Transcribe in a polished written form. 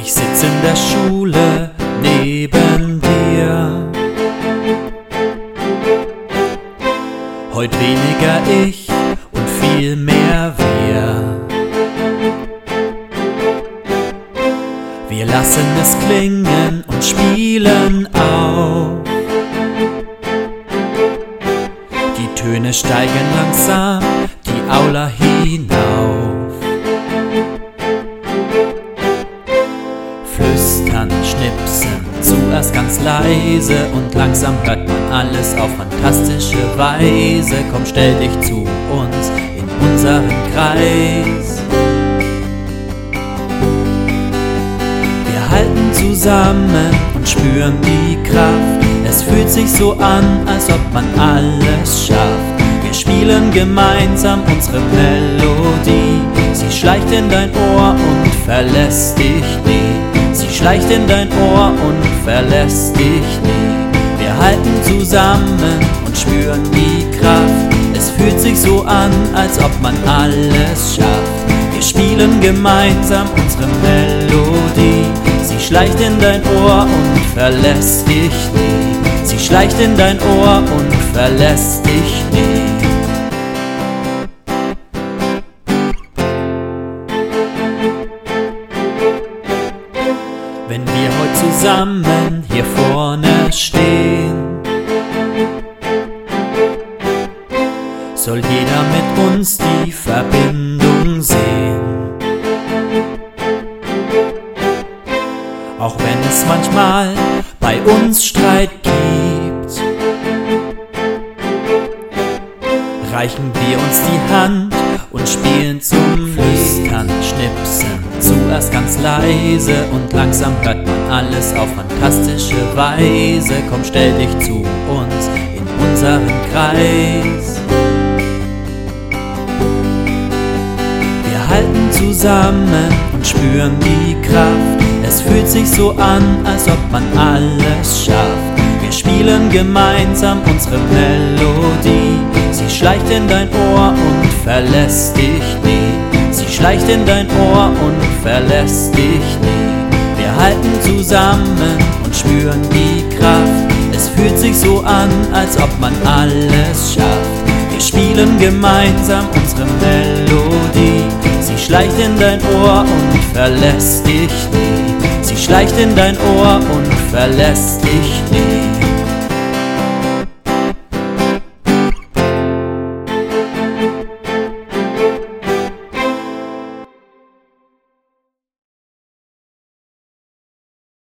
Ich sitz in der Schule neben dir. Heut weniger ich und viel mehr wir. Wir lassen es klingen und spielen auf. Die Töne steigen langsam die Aula hinauf. Flüstern, schnipsen, zuerst ganz leise und langsam hört man alles auf fantastische Weise. Komm, stell dich zu uns in unseren Kreis. Wir halten zusammen und spüren die Kraft. Es fühlt sich so an, als ob man alles schafft. Wir spielen gemeinsam unsere Melodie. Sie schleicht in dein Ohr und verlässt dich nie. Sie schleicht in dein Ohr und verlässt dich nie. Wir halten zusammen und spüren die Kraft. Es fühlt sich so an, als ob man alles schafft. Wir spielen gemeinsam unsere Melodie. Sie schleicht in dein Ohr und verlässt dich nie. Sie schleicht in dein Ohr und verlässt dich nie. Wenn wir heute zusammen hier vorne stehen, soll jeder mit uns die Verbindung sehen. Auch wenn es manchmal bei uns Streit gibt, reichen wir uns die Hand und spielen zum Flüstern, Schnipsen. Zuerst ganz leise und langsam hört man alles auf fantastische Weise. Komm, stell dich zu uns in unseren Kreis. Wir halten zusammen und spüren die Kraft. Es fühlt sich so an, als ob man alles schafft. Wir spielen gemeinsam unsere Melodie. Sie schleicht in dein Ohr und verlässt dich nie. Sie schleicht in dein Ohr und verlässt dich nie. Wir halten zusammen und spüren die Kraft. Es fühlt sich so an, als ob man alles schafft. Wir spielen gemeinsam unsere Melodie. Sie schleicht in dein Ohr und verlässt dich nie. Sie schleicht in dein Ohr und verlässt dich nie.